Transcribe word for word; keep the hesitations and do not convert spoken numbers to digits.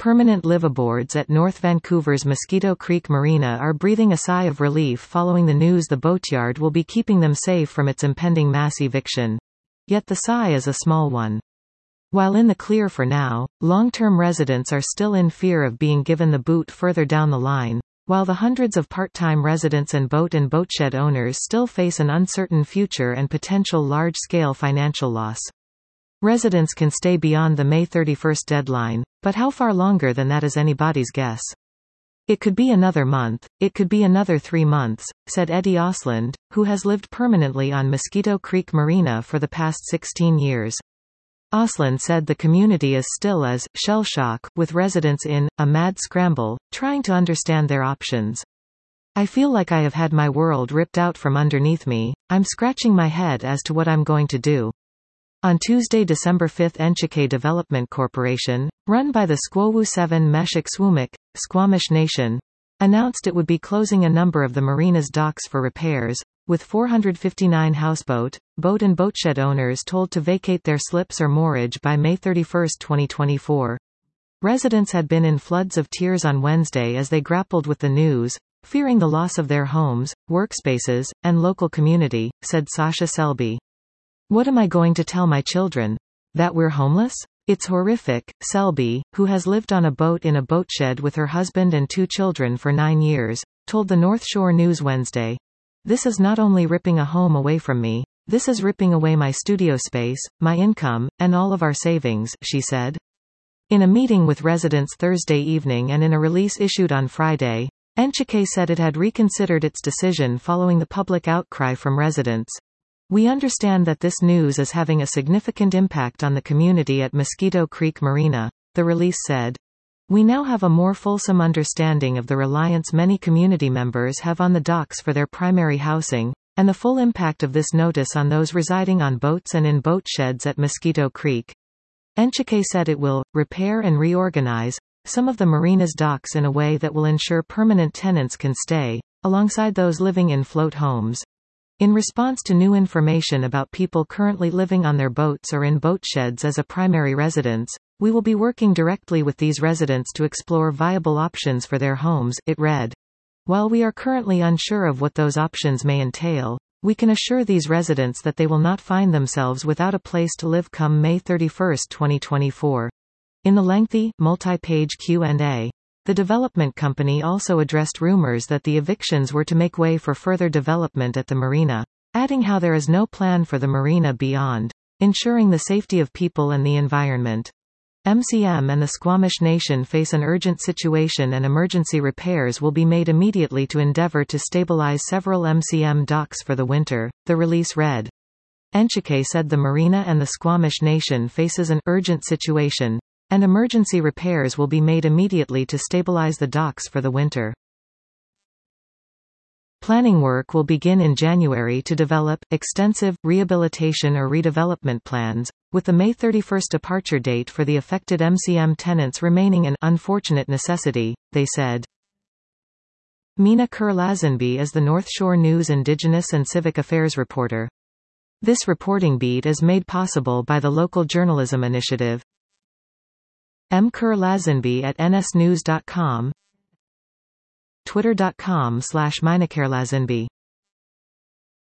Permanent liveaboards at North Vancouver's Mosquito Creek Marina are breathing a sigh of relief following the news the boatyard will be keeping them safe from its impending mass eviction. Yet the sigh is a small one. While in the clear for now, long-term residents are still in fear of being given the boot further down the line, while the hundreds of part-time residents and boat and boatshed owners still face an uncertain future and potential large-scale financial loss. Residents can stay beyond the May thirty-first deadline, but how far longer than that is anybody's guess. It could be another month, it could be another three months, said Eddie Osland, who has lived permanently on Mosquito Creek Marina for the past sixteen years. Osland said the community is still as shell shock, with residents in a mad scramble, trying to understand their options. I feel like I have had my world ripped out from underneath me. I'm scratching my head as to what I'm going to do. On Tuesday, December fifth, Enchike Development Corporation, run by the Squawu seven Meshik Swumik, Squamish Nation, announced it would be closing a number of the marina's docks for repairs, with four hundred fifty-nine houseboat, boat and boatshed owners told to vacate their slips or moorage by May thirty-first, twenty twenty-four. Residents had been in floods of tears on Wednesday as they grappled with the news, fearing the loss of their homes, workspaces, and local community, said Sasha Selby. What am I going to tell my children? That we're homeless? It's horrific, Selby, who has lived on a boat in a boatshed with her husband and two children for nine years, told the North Shore News Wednesday. This is not only ripping a home away from me, this is ripping away my studio space, my income, and all of our savings, she said. In a meeting with residents Thursday evening and in a release issued on Friday, Enchike said it had reconsidered its decision following the public outcry from residents. We understand that this news is having a significant impact on the community at Mosquito Creek Marina, the release said. We now have a more fulsome understanding of the reliance many community members have on the docks for their primary housing, and the full impact of this notice on those residing on boats and in boat sheds at Mosquito Creek. Enchike said it will repair and reorganize some of the marina's docks in a way that will ensure permanent tenants can stay, alongside those living in float homes. In response to new information about people currently living on their boats or in boat sheds as a primary residence, we will be working directly with these residents to explore viable options for their homes, it read. While we are currently unsure of what those options may entail, we can assure these residents that they will not find themselves without a place to live come May thirty-first, twenty twenty-four. In the lengthy, multi-page Q and A, the development company also addressed rumors that the evictions were to make way for further development at the marina, adding how there is no plan for the marina beyond ensuring the safety of people and the environment. M C M and the Squamish Nation face an urgent situation and emergency repairs will be made immediately to endeavor to stabilize several M C M docks for the winter, the release read. Enchike said the marina and the Squamish Nation faces an urgent situation, and emergency repairs will be made immediately to stabilize the docks for the winter. Planning work will begin in January to develop extensive rehabilitation or redevelopment plans, with the May thirty-first departure date for the affected M C M tenants remaining an unfortunate necessity, they said. Mina Kerr-Lazenby is the North Shore News Indigenous and Civic Affairs reporter. This reporting beat is made possible by the Local Journalism Initiative. M Kerr-Lazenby at N S news dot com, twitter dot com slash Mina Kerr-Lazenby.